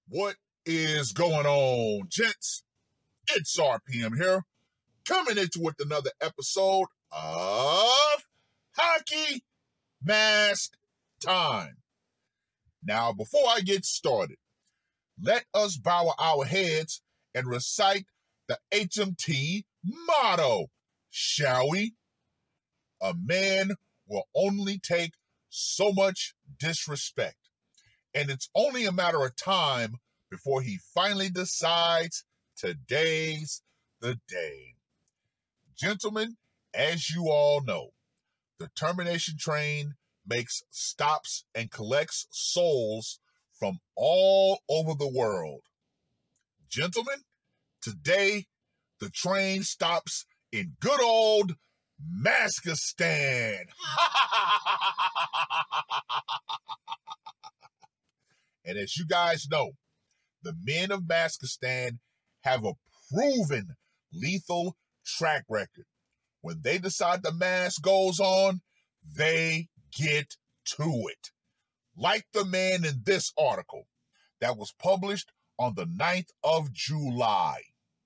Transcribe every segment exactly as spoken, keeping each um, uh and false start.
What is going on, gents? It's R P M here, coming into with another episode of Hockey Mask Time. Now, before I get started, let us bow our heads and recite the H M T motto, shall we? A man will only take so much disrespect, and it's only a matter of time before he finally decides today's the day. Gentlemen, as you all know, the termination train makes stops and collects souls from all over the world. Gentlemen, today the train stops in good old Maskistan. And as you guys know, the men of Maskistan have a proven lethal track record. When they decide the mask goes on, they get to it. Like the man in this article that was published on the ninth of July.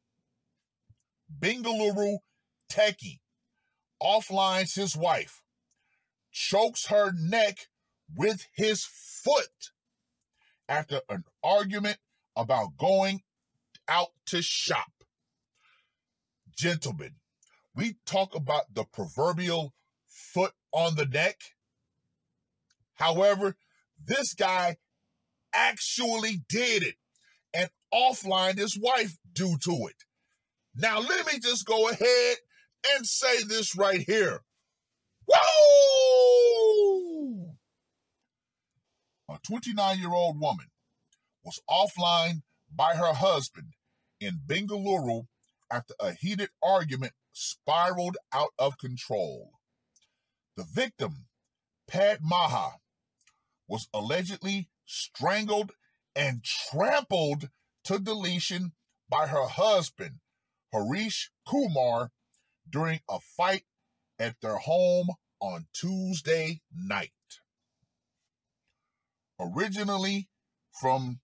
Bengaluru techie offlines his wife, chokes her neck with his foot after an argument about going out to shop. Gentlemen, we talk about the proverbial foot on the neck. However, this guy actually did it and offlined his wife due to it. Now, let me just go ahead and say this right here. Whoa! A twenty-nine-year-old woman was offline by her husband in Bengaluru after a heated argument spiraled out of control. The victim, Padmaha, was allegedly strangled and trampled to deletion by her husband, Harish Kumar, during a fight at their home on Tuesday night. Originally from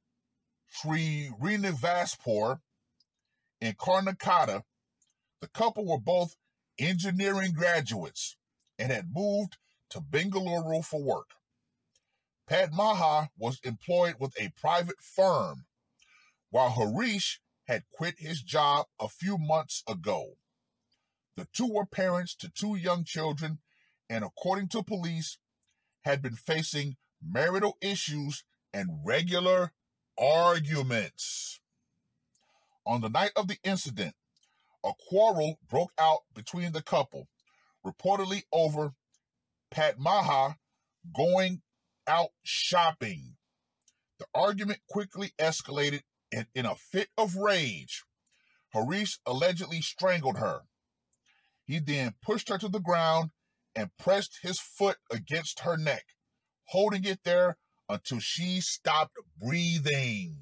Srinivaspur in Karnataka, the couple were both engineering graduates and had moved to Bengaluru for work. Padmaha was employed with a private firm, while Harish had quit his job a few months ago. The two were parents to two young children and, according to police, had been facing marital issues and regular arguments. On the night of the incident, a quarrel broke out between the couple, reportedly over Padmaha going out shopping. The argument quickly escalated, and in a fit of rage, Harish allegedly strangled her. He then pushed her to the ground and pressed his foot against her neck, holding it there until she stopped breathing.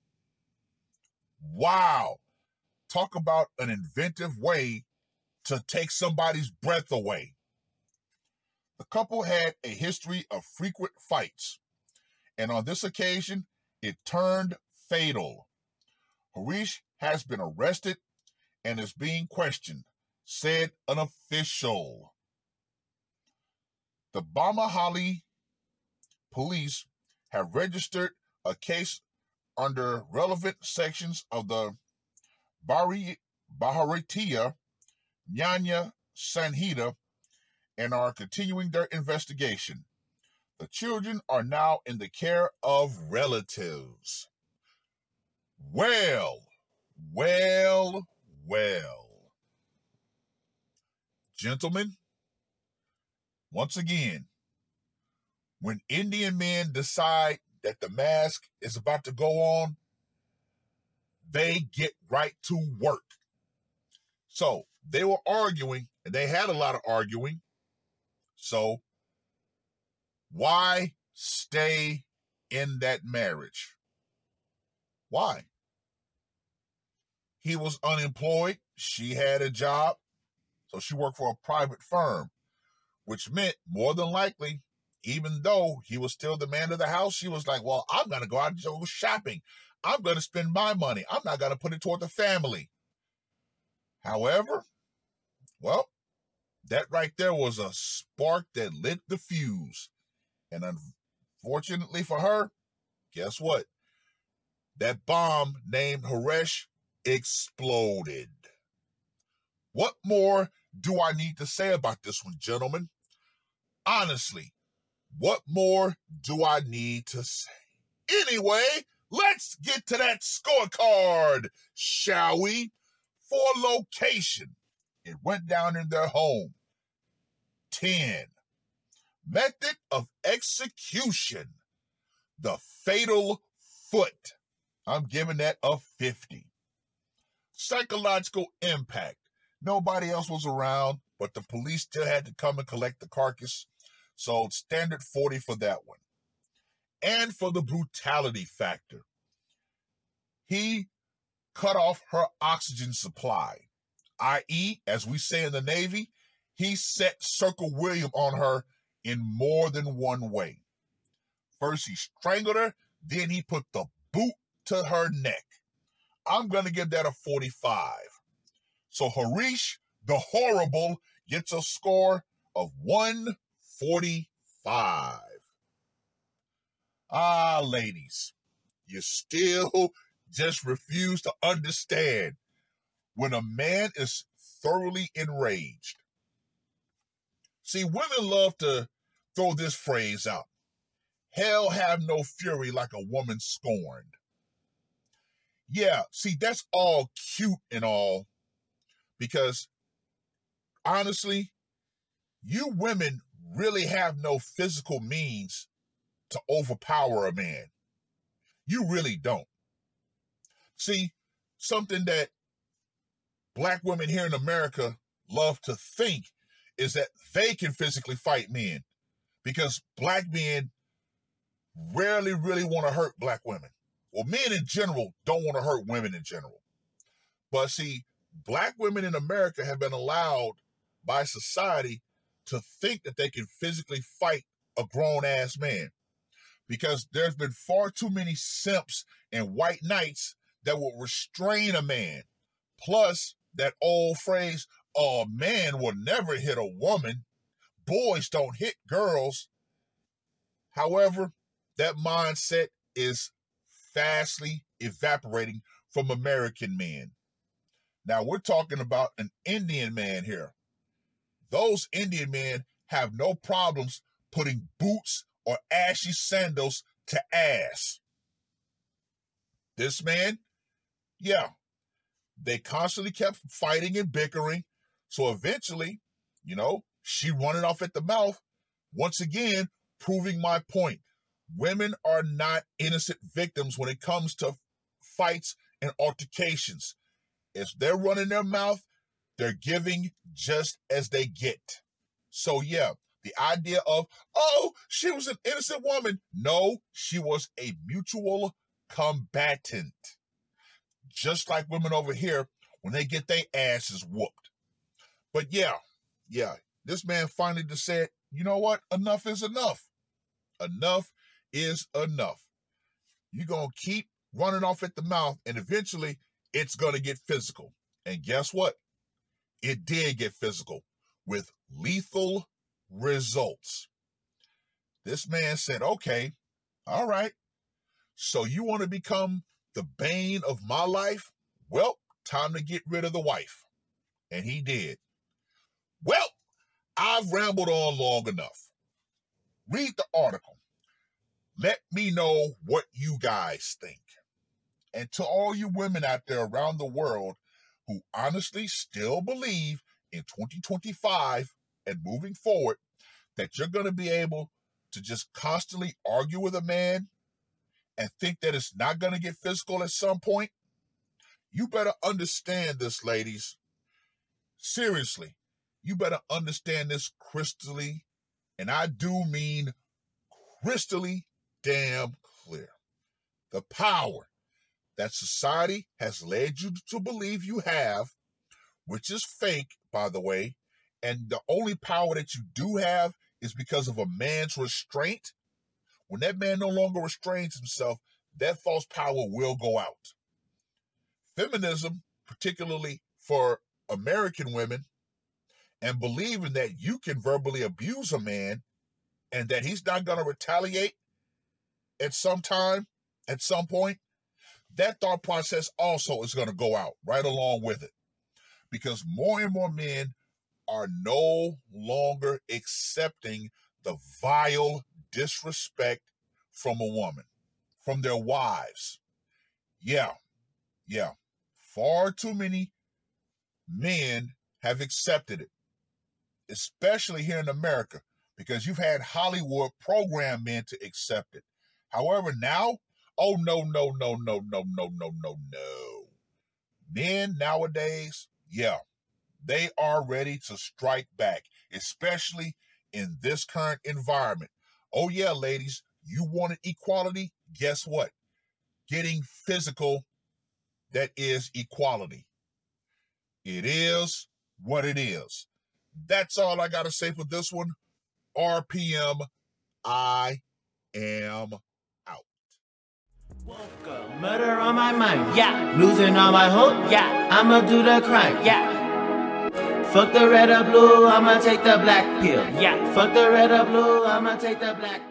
Wow. Talk about an inventive way to take somebody's breath away. The couple had a history of frequent fights, and on this occasion, it turned fatal. Harish has been arrested and is being questioned, said an official. The Bamahali police have registered a case under relevant sections of the Bari, Bharatiya Nyaya Sanhita and are continuing their investigation. The children are now in the care of relatives. Well, well, well. Gentlemen, once again, when Indian men decide that the mask is about to go on, they get right to work. So they were arguing, and they had a lot of arguing. So why stay in that marriage? Why? He was unemployed. She had a job. So she worked for a private firm, which meant more than likely Even though he was still the man of the house, she was like, well, I'm going to go out and go shopping. I'm going to spend my money. I'm not going to put it toward the family. However, well, that right there was a spark that lit the fuse. And unfortunately for her, guess what? That bomb named Haresh exploded. What more do I need to say about this one, gentlemen? Honestly, what more do I need to say? Anyway, let's get to that scorecard, shall we? For location, it went down in their home. ten. Method of execution, the fatal foot. I'm giving that a fifty. Psychological impact. Nobody else was around, but the police still had to come and collect the carcass. So standard forty for that one. And for the brutality factor, he cut off her oxygen supply, that is, as we say in the Navy, he set Circle William on her in more than one way. First, he strangled her, then he put the boot to her neck. I'm going to give that a forty-five. So Harish, the Horrible, gets a score of one forty-five. Ah, ladies, you still just refuse to understand when a man is thoroughly enraged. See, women love to throw this phrase out. Hell have no fury like a woman scorned. Yeah, see, that's all cute and all, because honestly, you women really have no physical means to overpower a man. You really don't. See, something that black women here in America love to think is that they can physically fight men, because black men rarely really want to hurt black women. Well, men in general don't want to hurt women in general. But see, black women in America have been allowed by society to think that they can physically fight a grown-ass man, because there's been far too many simps and white knights that will restrain a man. Plus, that old phrase, a man will never hit a woman. Boys don't hit girls. However, that mindset is fastly evaporating from American men. Now, we're talking about an Indian man here. Those Indian men have no problems putting boots or ashy sandals to ass. This man, yeah, they constantly kept fighting and bickering. So eventually, you know, she running off at the mouth, once again, proving my point. Women are not innocent victims when it comes to fights and altercations. If they're running their mouth, they're giving just as they get. So yeah, the idea of, oh, she was an innocent woman. No, she was a mutual combatant. Just like women over here when they get their asses whooped. But yeah, yeah, this man finally just said, you know what? Enough is enough. Enough is enough. You're going to keep running off at the mouth, and eventually it's going to get physical. And guess what? It did get physical with lethal results. This man said, okay, all right, so you want to become the bane of my life? Well, time to get rid of the wife. And he did. Well, I've rambled on long enough. Read the article. Let me know what you guys think. And to all you women out there around the world who honestly still believe in twenty twenty-five and moving forward that you're going to be able to just constantly argue with a man and think that it's not going to get physical at some point, you better understand this, ladies. Seriously, you better understand this crystally, and I do mean crystally damn clear. The power that society has led you to believe you have, which is fake, by the way, and the only power that you do have is because of a man's restraint. When that man no longer restrains himself, that false power will go out. Feminism, particularly for American women, and believing that you can verbally abuse a man and that he's not going to retaliate at some time, at some point, that thought process also is going to go out right along with it. Because more and more men are no longer accepting the vile disrespect from a woman, from their wives. Yeah, yeah. Far too many men have accepted it, especially here in America, because you've had Hollywood program men to accept it. However, now, oh, no, no, no, no, no, no, no, no, no. Men nowadays, yeah, they are ready to strike back, especially in this current environment. Oh, yeah, ladies, you wanted equality? Guess what? Getting physical, that is equality. It is what it is. That's all I got to say for this one. R P M, I am out. Woke up, murder on my mind, yeah. Losing all my hope, yeah. I'ma do the crime, yeah. Fuck the red or blue, I'ma take the black pill, yeah. Fuck the red or blue, I'ma take the black